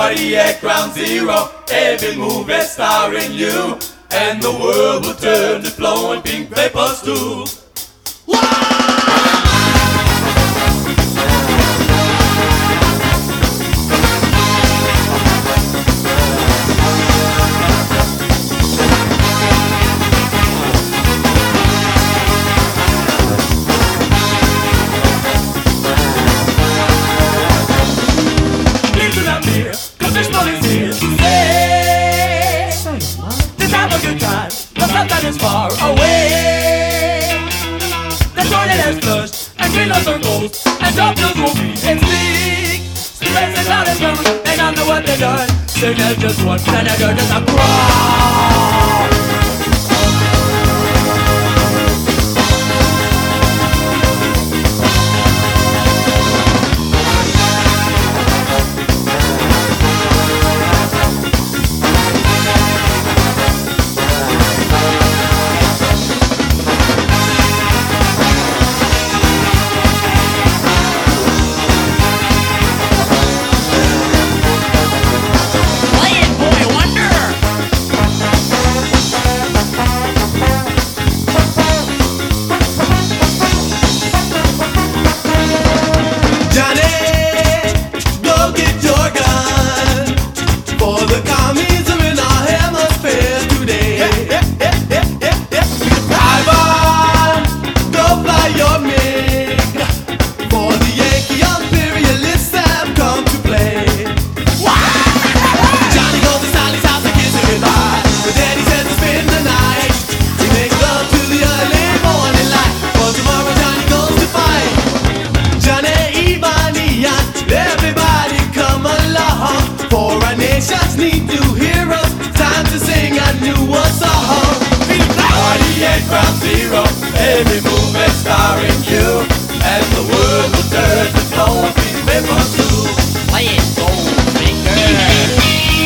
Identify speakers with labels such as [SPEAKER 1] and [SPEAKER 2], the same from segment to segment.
[SPEAKER 1] Party at Ground Zero, every movie starring you, and the world will turn to flowing pink vapors too.
[SPEAKER 2] That is far away. The toilet has flushed, and green lights are ghosts, and doctors won't be in speak. Spirits and cloud is coming, they don't know what they've done. Signal just one, and I heard just a cry.
[SPEAKER 1] Nations need to hear us. Time to sing a new song. Party at Ground Zero, every movie starring you, and the world will turn to flowing pink vapors too.
[SPEAKER 2] Play it, Goldfinger.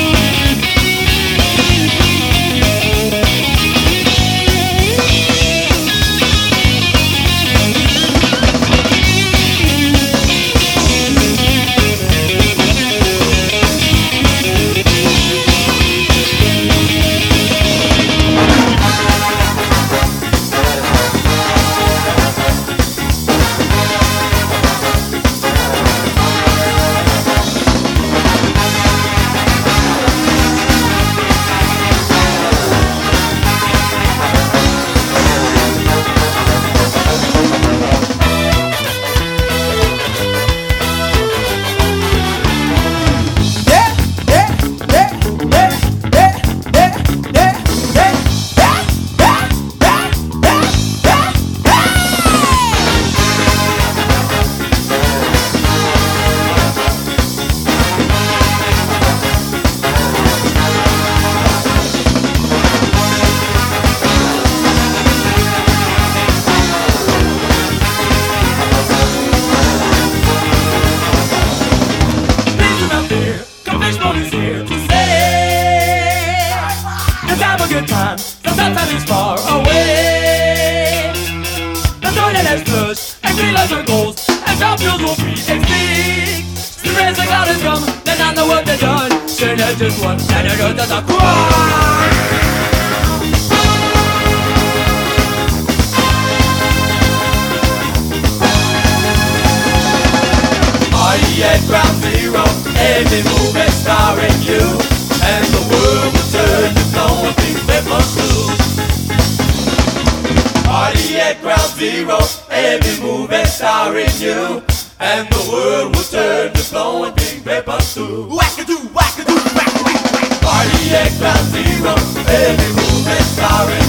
[SPEAKER 2] Time, sometimes it's far away. The toilet has flushed, and green lights are ghosts, and job bills will be extinct. Spirits and cloud is come, they don't know what they've done. Say there's just one, and it hurts as a cry.
[SPEAKER 1] Party at Ground Zero, every movie starring you, and the world will turn to flowing pink vapors too. Party at Ground Zero, every movie starring you, and the world will turn to flowing pink vapors too.
[SPEAKER 2] Wackadoo, wackadoo, wackadoo, wackadoo.
[SPEAKER 1] Party at Ground Zero, every movie starring